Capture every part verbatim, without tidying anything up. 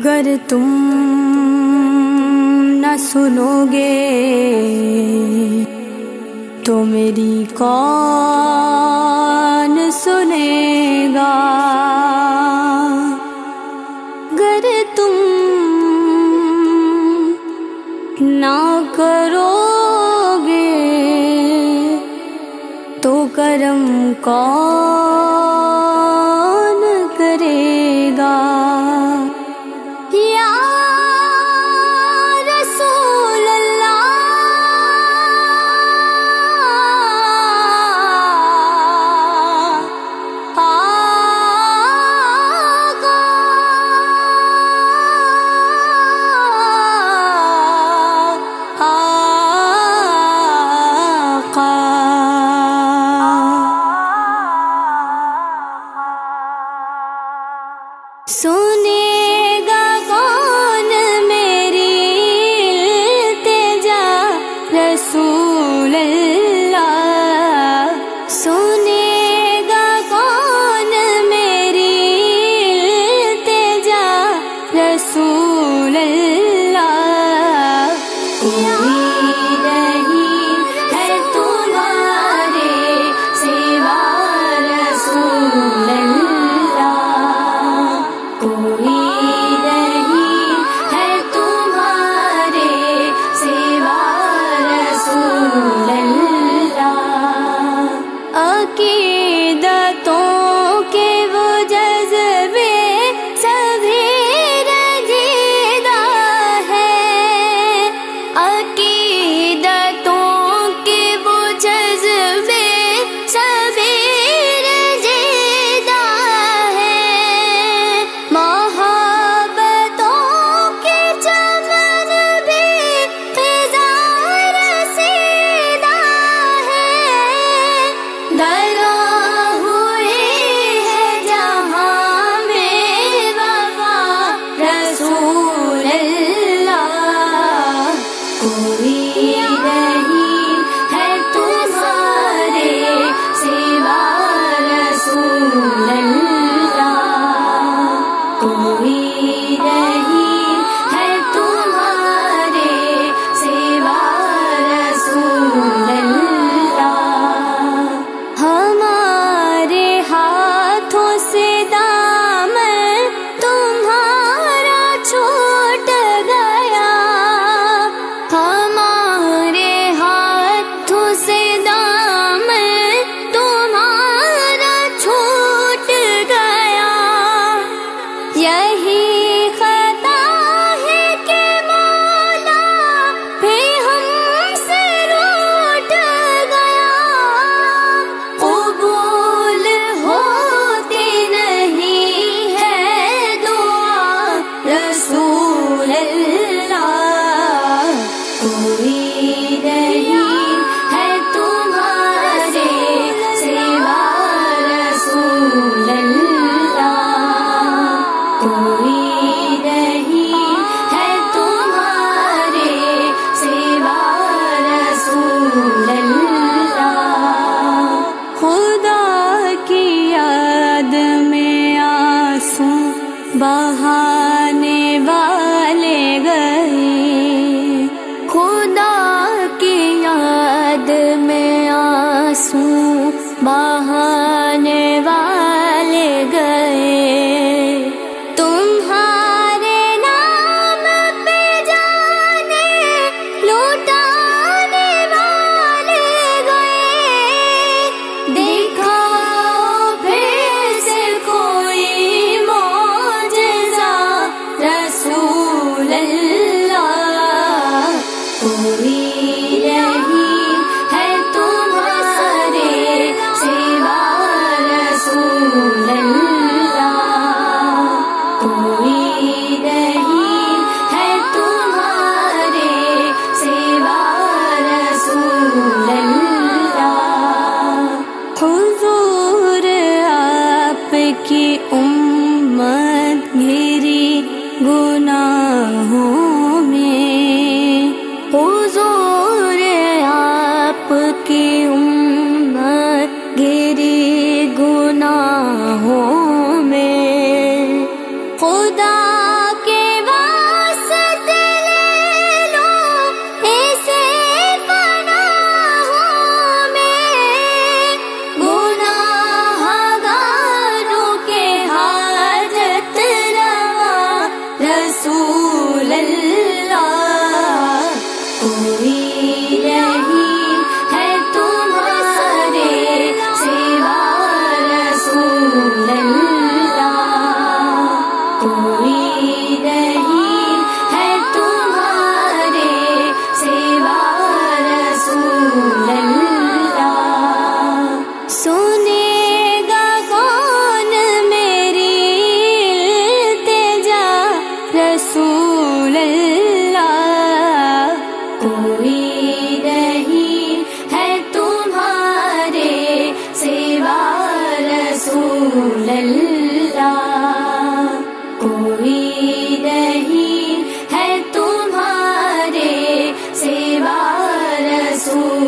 گر تم نہ سنو گے تو میری کون سنے گا، گر تم نہ کرو گے تو کرم کون کرے گا۔ یا رسول اللہ آقا، آقا سنے گا کون میری التجا رسول اللہ، سنے گا کون میری التجا رسول اللہ۔ کوئی نہیں ہے تمہارے سوا رسول اللہ، کوئی نہیں ہے تمہارے سوا رسول اللہ۔ عقیدتوں کے وہ جذبے سبھی رنجیدہ ہیں، عقیدتوں کے وہ جذبے سبھی رنجیدہ ہیں، محبتوں کے چمن بھی فضا رسیدہ ہے، دلا ہوئی ہے جہاں میں وفا رسول اللہ۔ کوئی نہیں ہے تمہارے سوا رسول اللہ، کوئی نہیں ہے تمہارے سوا رسول اللہ۔ ہمارے ہاتھوں سے دامن تمہارا چھوٹ گیا، ہمارے ہاتھوں سے دامن تمہارا چھوٹ گیا، یہی خطا ہے کہ مولا بھی ہم سے روٹ گیا، قبول ہوتی نہیں ہے دعا رسول اللہ۔ کوئی نہیں ہے تمہارے سوا رسول اللہ، کوئی نہیں ہے تمہارے سوا رسول اللہ۔ خدا کی یاد میں آنسو بہانے والے گئے، خدا کی یاد میں آنسو بہانے والے گئے، تمہارے نام پہ جانے لوٹانے والے گئے، دکھاؤ پھر سے کوئی معجزہ رسول اللہ۔ کوئی نہیں ہے تمہارے سوا رسول اللہ، کوئی نہیں ہے تمہارے سوا رسول اللہ۔ حضور آپ کی امت گھری گناہوں میں، حضور آپ کی امت گھری گناہوں میں، خدا کے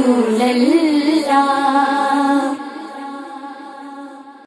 رسول اللہ